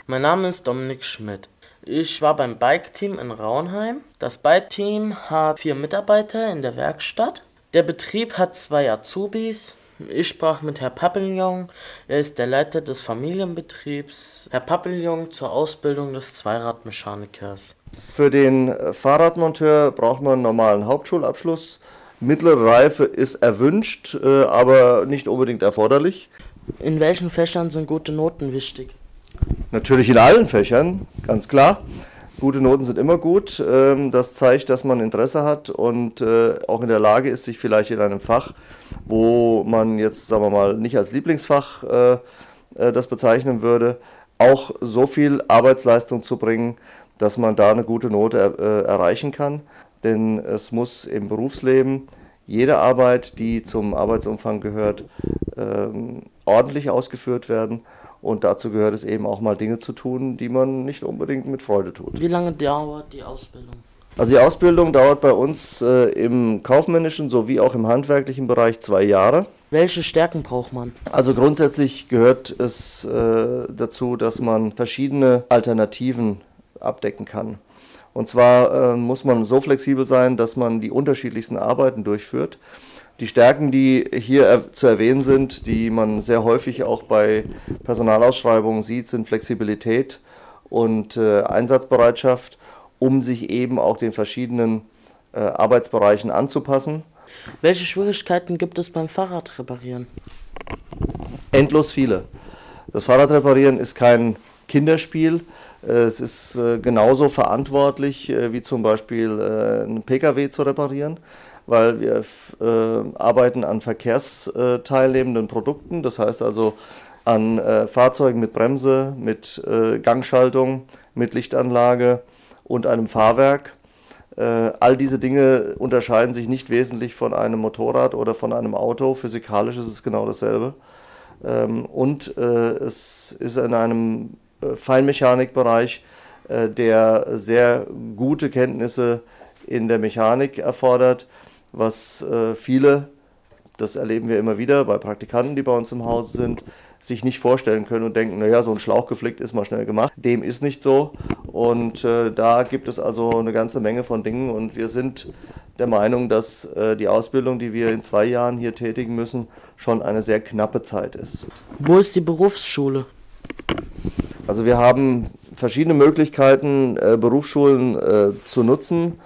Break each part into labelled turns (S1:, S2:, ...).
S1: Mein Name ist Dominik Schmidt. Ich war beim Bike-Team in Raunheim. Das Bike-Team hat 4 Mitarbeiter in der Werkstatt. Der Betrieb hat 2 Azubis. Ich sprach mit Herrn Papillon. Er ist der Leiter des Familienbetriebs. Herr Papillon zur Ausbildung des Zweiradmechanikers.
S2: Für den Fahrradmonteur braucht man einen normalen Hauptschulabschluss. Mittlere Reife ist erwünscht, aber nicht unbedingt erforderlich.
S1: In welchen Fächern sind gute Noten wichtig?
S2: Natürlich in allen Fächern, ganz klar. Gute Noten sind immer gut. Das zeigt, dass man Interesse hat und auch in der Lage ist, sich vielleicht in einem Fach, wo man jetzt, sagen wir mal, nicht als Lieblingsfach das bezeichnen würde, auch so viel Arbeitsleistung zu bringen, dass man da eine gute Note erreichen kann. Denn es muss im Berufsleben jede Arbeit, die zum Arbeitsumfang gehört, ordentlich ausgeführt werden. Und dazu gehört es eben auch mal Dinge zu tun, die man nicht unbedingt mit Freude tut.
S1: Wie lange dauert die Ausbildung?
S2: Also die Ausbildung dauert bei uns im kaufmännischen sowie auch im handwerklichen Bereich 2 Jahre.
S1: Welche Stärken braucht man?
S2: Also grundsätzlich gehört es dazu, dass man verschiedene Alternativen abdecken kann. Und zwar muss man so flexibel sein, dass man die unterschiedlichsten Arbeiten durchführt. Die Stärken, die hier zu erwähnen sind, die man sehr häufig auch bei Personalausschreibungen sieht, sind Flexibilität und Einsatzbereitschaft, um sich eben auch den verschiedenen Arbeitsbereichen anzupassen.
S1: Welche Schwierigkeiten gibt es beim Fahrradreparieren?
S2: Endlos viele. Das Fahrradreparieren ist kein Kinderspiel. Es ist genauso verantwortlich wie zum Beispiel einen Pkw zu reparieren, weil wir arbeiten an verkehrsteilnehmenden Produkten, das heißt also an Fahrzeugen mit Bremse, mit Gangschaltung, mit Lichtanlage und einem Fahrwerk. All diese Dinge unterscheiden sich nicht wesentlich von einem Motorrad oder von einem Auto. Physikalisch ist es genau dasselbe. Und es ist in einem Feinmechanikbereich, der sehr gute Kenntnisse in der Mechanik erfordert, was viele, das erleben wir immer wieder bei Praktikanten, die bei uns im Haus sind, sich nicht vorstellen können und denken, naja, so ein Schlauch geflickt ist mal schnell gemacht. Dem ist nicht so und da gibt es also eine ganze Menge von Dingen und wir sind der Meinung, dass die Ausbildung, die wir in 2 Jahren hier tätigen müssen, schon eine sehr knappe Zeit ist.
S1: Wo ist die Berufsschule?
S2: Also wir haben verschiedene Möglichkeiten, Berufsschulen zu nutzen.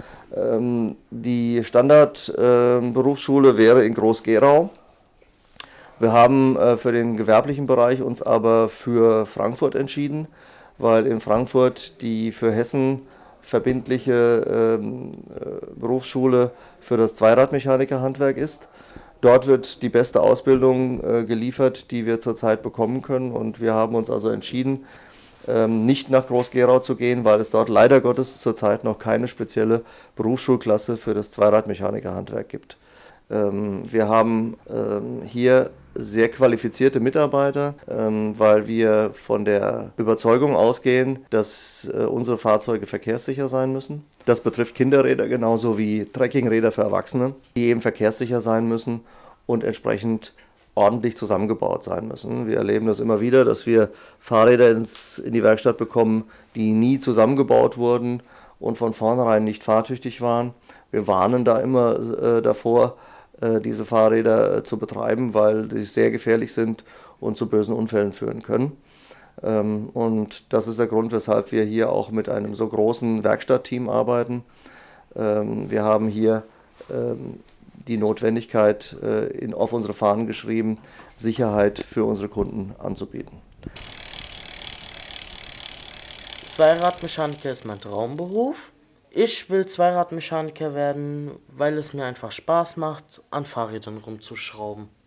S2: Die Standardberufsschule wäre in Groß-Gerau. Wir haben für den gewerblichen Bereich uns aber für Frankfurt entschieden, weil in Frankfurt die für Hessen verbindliche Berufsschule für das Zweiradmechanikerhandwerk ist. Dort wird die beste Ausbildung geliefert, die wir zurzeit bekommen können und wir haben uns also entschieden, nicht nach Groß-Gerau zu gehen, weil es dort leider Gottes zurzeit noch keine spezielle Berufsschulklasse für das Zweiradmechanikerhandwerk gibt. Wir haben hier sehr qualifizierte Mitarbeiter, weil wir von der Überzeugung ausgehen, dass unsere Fahrzeuge verkehrssicher sein müssen. Das betrifft Kinderräder genauso wie Trekkingräder für Erwachsene, die eben verkehrssicher sein müssen und entsprechend ordentlich zusammengebaut sein müssen. Wir erleben das immer wieder, dass wir Fahrräder in die Werkstatt bekommen, die nie zusammengebaut wurden und von vornherein nicht fahrtüchtig waren. Wir warnen da immer davor, diese Fahrräder zu betreiben, weil sie sehr gefährlich sind und zu bösen Unfällen führen können. Und das ist der Grund, weshalb wir hier auch mit einem so großen Werkstattteam arbeiten. Wir haben hier die Notwendigkeit auf unsere Fahnen geschrieben, Sicherheit für unsere Kunden anzubieten.
S1: Zweiradmechaniker ist mein Traumberuf. Ich will Zweiradmechaniker werden, weil es mir einfach Spaß macht, an Fahrrädern rumzuschrauben.